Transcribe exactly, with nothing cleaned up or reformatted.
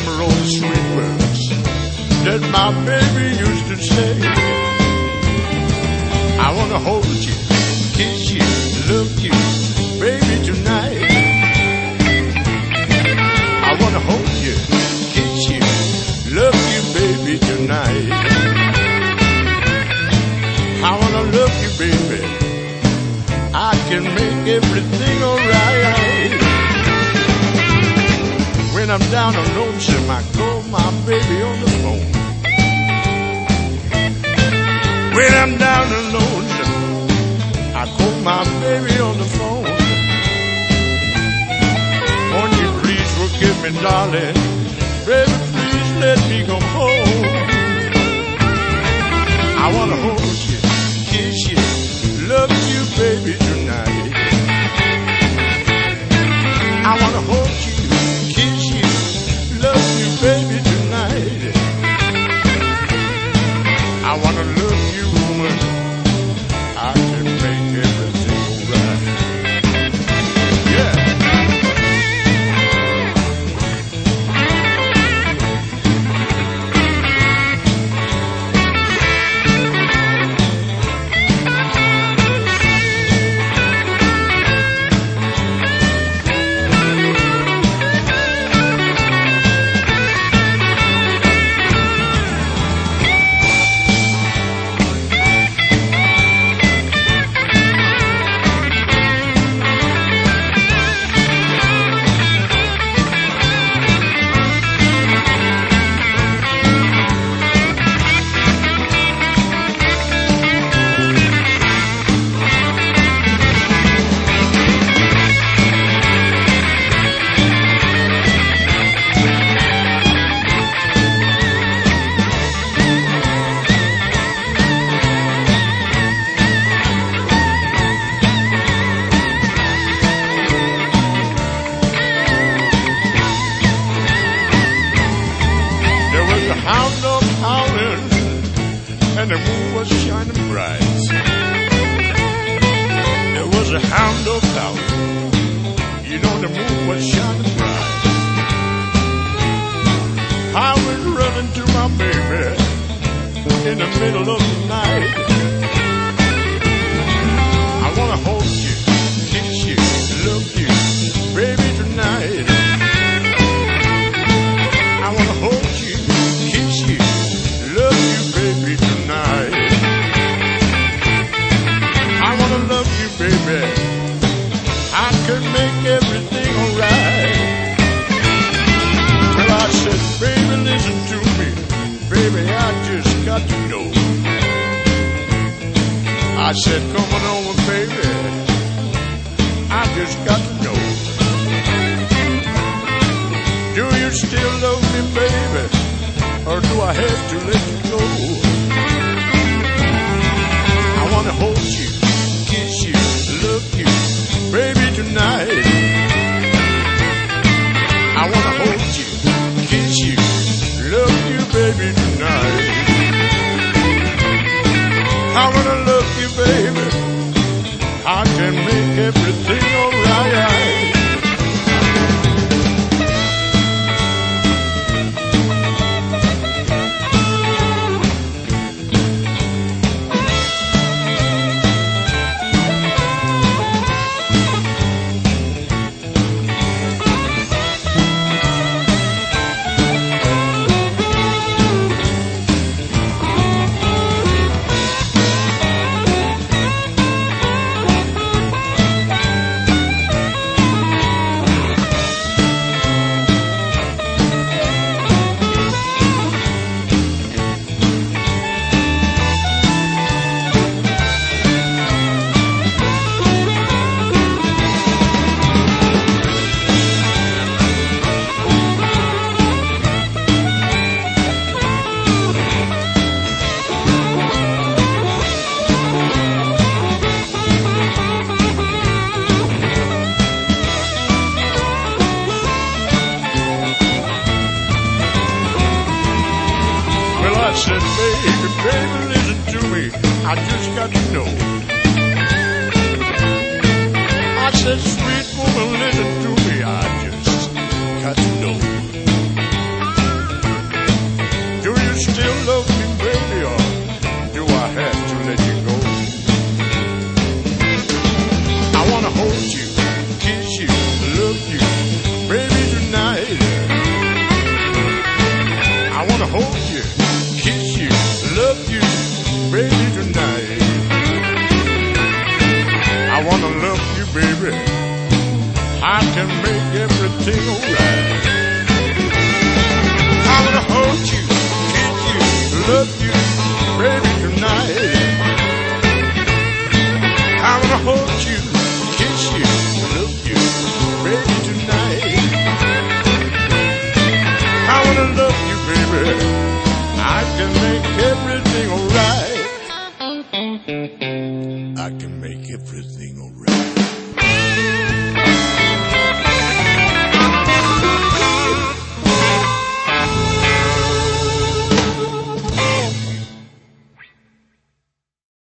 remember all the sweet words that my baby used to say. I wanna hold you, kiss you, love you, baby, tonight. I wanna hold you, kiss you, love you, baby, tonight. I wanna love you, baby. I can make everything alright. When I'm down on lonesome, I call my baby on the phone. When I'm down and lonesome, I call my baby on the phone. Won't you please forgive me, darling? Baby, please let me come home. I wanna hold you, kiss you, love you, baby, tonight. I wanna hold you, kiss you, love you, baby, tonight. I wanna love you, woman. I can make everything right. Yeah. And the moon was shining bright. There was a hound dog howling. You know the moon was shining bright. I was running to my baby in the middle of the night. I wanna hold you, kiss you, love you, baby, tonight. I wanna hold you, kiss you, love you, baby, tonight. I wanna love you, baby. I could make everything alright. Well, I said, baby, listen to me. Baby, I just got to know. I said, come on over, baby. I just got to know. Do you still love me, baby? Or do I have to let you go? I wanna hold you, kiss you, love you, baby, tonight. I wanna hold you, kiss you, love you, baby, tonight. I wanna love you, baby. I can make everything alright. I said, baby, baby, listen to me. I just got to know. I said, sweet woman, listen to me. I just got to know. can make everything alright. I wanna hold you, kiss you, love you, baby, tonight. I wanna hold you, kiss you, love you, baby, tonight. I wanna love you, baby. I can make